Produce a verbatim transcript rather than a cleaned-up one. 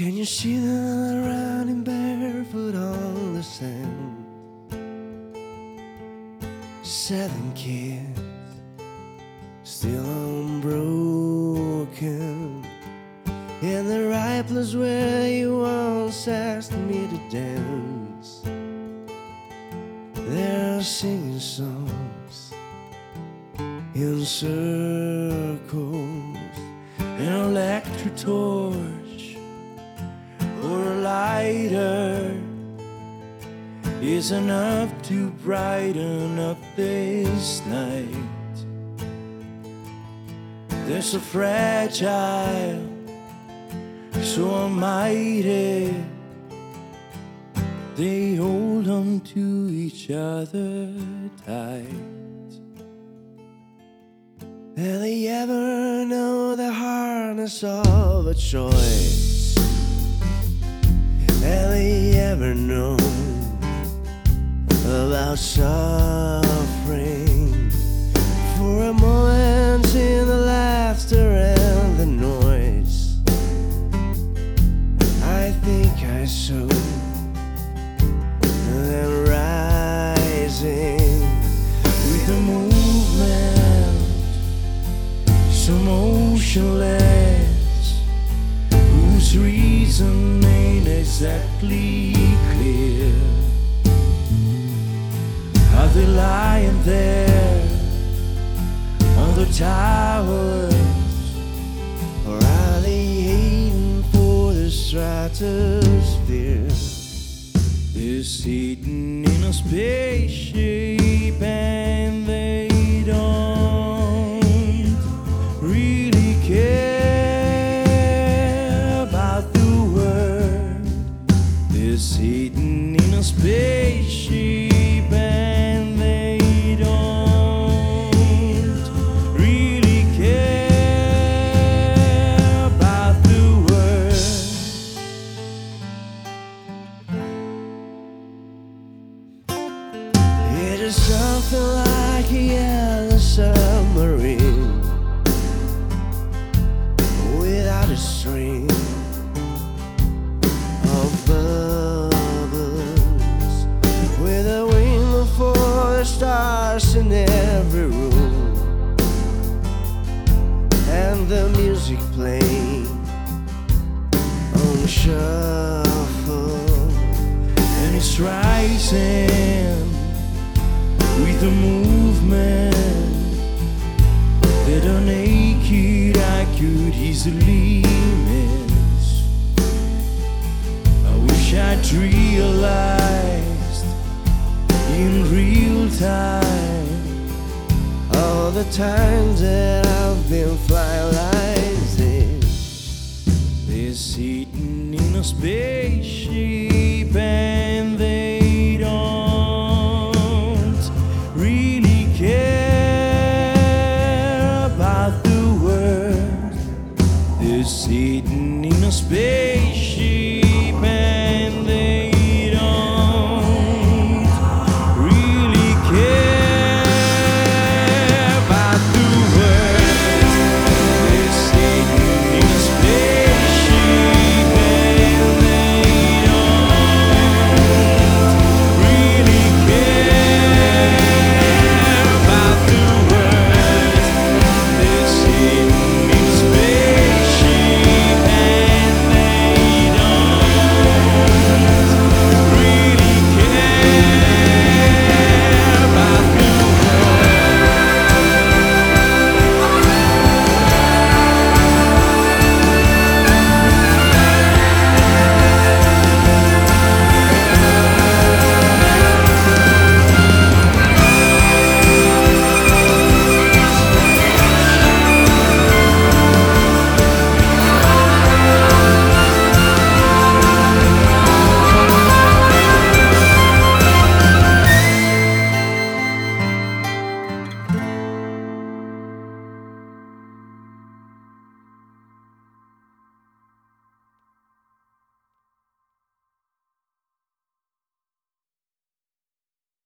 Can you see them running barefoot on the sand? Seven kids, still unbroken, in the right place where you once asked me to dance. They're singing songs in circles, an electric torch or a lighter is enough to brighten up this night. They're so fragile, so almighty, they hold on to each other tight. Do they ever know the hardness of a choice? Have they ever known about suffering? For a moment in the laughter and the noise, I think I saw them rising with a movement so motionless, whose reason ain't exactly clear. Are they lying there on the towers, or are they heading for the stratosphere? They're sitting in a spaceship and they don't really care about the world. They're sitting in a spaceship and they don't really care about the world. It is something like a yellow submarine without a string of bubbles, with a wing for the stars in every room, and the music playing on shuffle, and it's rising with a movement that are naked I could easily miss. I wish I'd realized in real time all the times that I've been flying like this. They're sitting in a spaceship and they don't really care about the world. They're sitting in a space